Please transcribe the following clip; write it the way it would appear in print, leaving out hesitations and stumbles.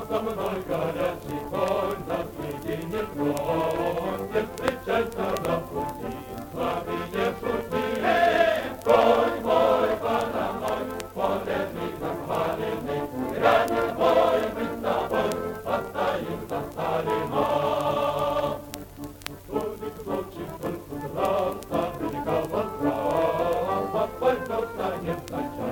со мной горячий конь, на съединет тронь, не встречайся на пути, слабее шути. Конь мой, вороной, полезный, захваленный, грянет бой, мы с тобой остаемся старина. Стольник случай, только дрался, великого страха, пойдет конец начать.